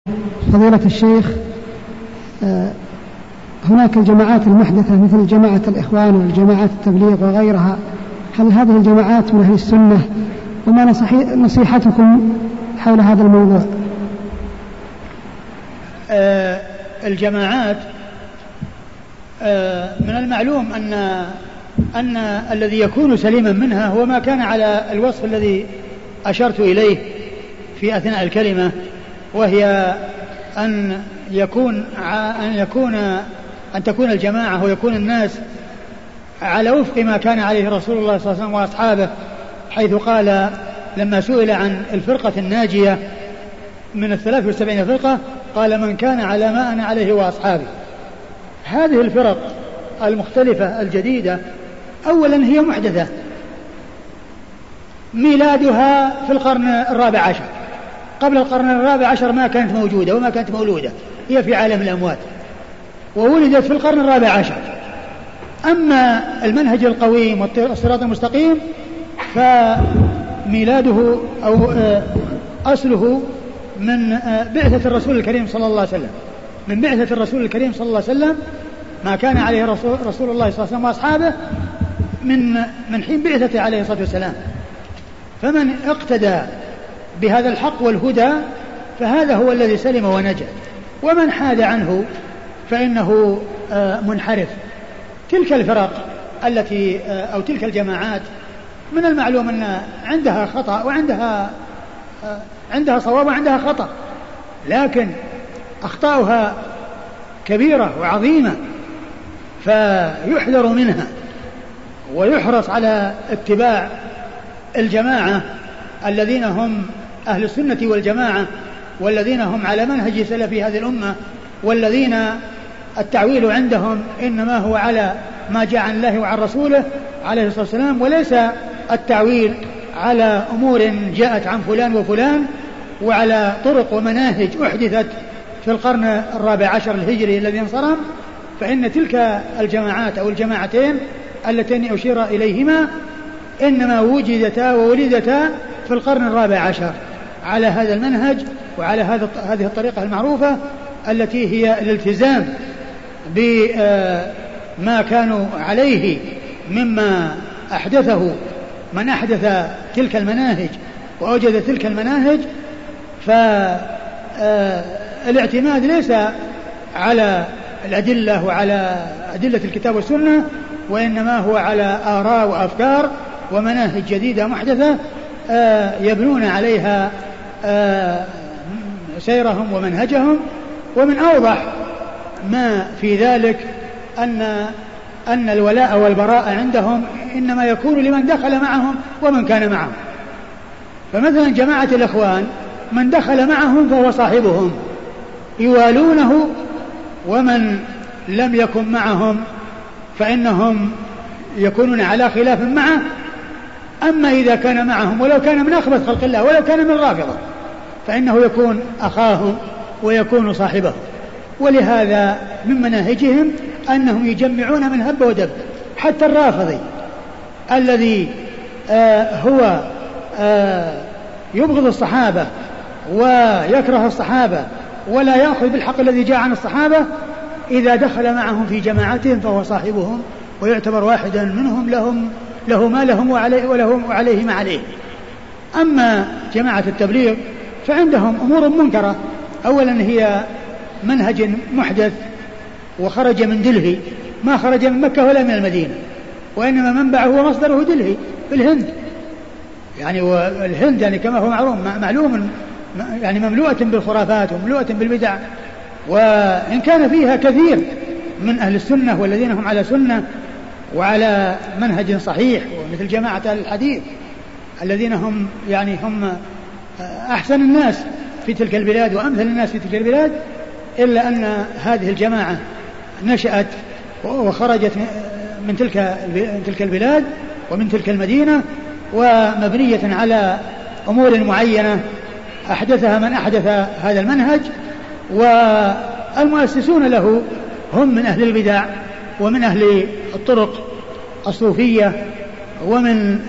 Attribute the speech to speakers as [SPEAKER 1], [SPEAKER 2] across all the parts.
[SPEAKER 1] فضيلة الشيخ، هناك الجماعات المحدثة مثل جماعة الإخوان والجماعات التبليغ وغيرها، هل هذه الجماعات من أهل السنة؟ وما نصيحتكم حول هذا الموضوع؟
[SPEAKER 2] الجماعات من المعلوم أن الذي يكون سليما منها هو ما كان على الوصف الذي أشرت إليه في أثناء الكلمة، وهي أن تكون الجماعة ويكون الناس على وفق ما كان عليه رسول الله صلى الله عليه وسلم وأصحابه، حيث قال لما سئل عن الفرقة الناجية من 73 فرقة قال من كان على ما أنا عليه وأصحابي. هذه الفرق المختلفة الجديدة أولا هي محدثة، ميلادها في القرن 14، قبل القرن 14 ما كانت موجودة وما كانت مولودة، هي في عالم الأموات وولدت في القرن 14. أما المنهج القويم والصراط المستقيم فميلاده أو أصله من بعثة الرسول الكريم صلى الله عليه وسلم، من بعثة الرسول الكريم صلى الله عليه وسلم، ما كان عليه رسول الله صلى الله عليه وسلم وأصحابه من حين بعثته عليه الصلاة والسلام. فمن اقتدى بهذا الحق والهدى فهذا هو الذي سلم ونجا، ومن حاد عنه فإنه منحرف. تلك الفرق التي أو تلك الجماعات من المعلوم أن عندها خطأ وعندها صواب وعندها خطأ، لكن أخطاؤها كبيرة وعظيمة، فيحذر منها ويحرص على اتباع الجماعة الذين هم أهل السنة والجماعة، والذين هم على منهج سلف هذه الأمة، والذين التعويل عندهم إنما هو على ما جاء عن الله وعن رسوله عليه الصلاة والسلام، وليس التعويل على أمور جاءت عن فلان وفلان وعلى طرق ومناهج أحدثت في القرن 14 الهجري الذي انصرم. فإن تلك الجماعات أو الجماعتين اللتين أشير إليهما إنما وجدتا وولدتا في القرن 14 على هذا المنهج وعلى هذه الطريقة المعروفة التي هي الالتزام بما كانوا عليه مما أحدثه من أحدث تلك المناهج وأوجد تلك المناهج. فالاعتماد ليس على الأدلة وعلى أدلة الكتاب والسنة، وإنما هو على آراء وأفكار ومناهج جديدة محدثة يبنون عليها سيرهم ومنهجهم. ومن أوضح ما في ذلك أن الولاء والبراء عندهم إنما يكون لمن دخل معهم ومن كان معهم. فمثلا جماعة الإخوان من دخل معهم فهو صاحبهم يوالونه، ومن لم يكن معهم فإنهم يكونون على خلاف معه. أما إذا كان معهم ولو كان من أخبث خلق الله ولو كان من الرافضة فإنه يكون أخاهم ويكون صاحبه. ولهذا من مناهجهم أنهم يجمعون من هب ودب، حتى الرافضي الذي هو يبغض الصحابة ويكره الصحابة ولا يأخذ بالحق الذي جاء عن الصحابة، إذا دخل معهم في جماعتهم فهو صاحبهم ويعتبر واحدا منهم، له ما لهم وعليه ما عليه. أما جماعة التبليغ فعندهم أمور منكرة. أولا هي منهج محدث وخرج من دلهي، ما خرج من مكة ولا من المدينة، وإنما منبعه ومصدره دلهي في الهند. يعني والهند يعني كما هو معلوم يعني مملوءة بالخرافات ومملوءة بالبدع، وإن كان فيها كثير من أهل السنة والذين هم على سنة وعلى منهج صحيح، ومثل جماعة الحديث الذين هم أحسن الناس في تلك البلاد وأمثل الناس في تلك البلاد، إلا أن هذه الجماعة نشأت وخرجت من تلك البلاد ومن تلك المدينة، ومبنية على أمور معينة أحدثها من أحدث هذا المنهج، والمؤسسون له هم من أهل البدع ومن أهل الطرق الصوفية ومن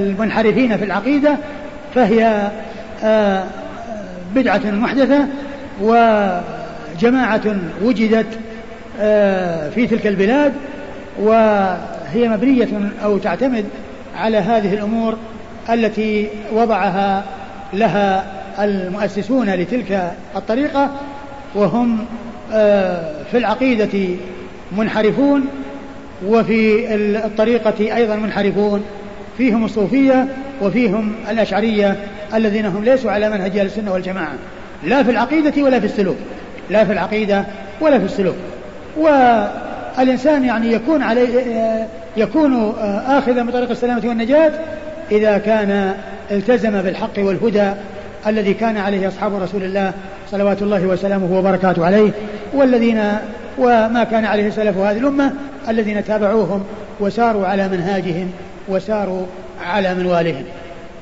[SPEAKER 2] المنحرفين في العقيدة. فهي بدعة محدثة وجماعة وجدت في تلك البلاد وهي مبنية أو تعتمد على هذه الأمور التي وضعها لها المؤسسون لتلك الطريقة، وهم في العقيدة منحرفون وفي الطريقة أيضا منحرفون، فيهم الصوفية وفيهم الأشعرية الذين هم ليسوا على منهج أهل السنة والجماعة لا في العقيدة ولا في السلوك، لا في العقيدة ولا في السلوك. والإنسان يعني يكون آخذا بطريق السلامة والنجاة إذا كان التزم بالحق والهدى الذي كان عليه أصحاب رسول الله صلوات الله وسلامه وبركاته عليه، وما كان عليه سلف هذه الأمة الذين تابعوهم وساروا على منهاجهم وساروا على منوالهم.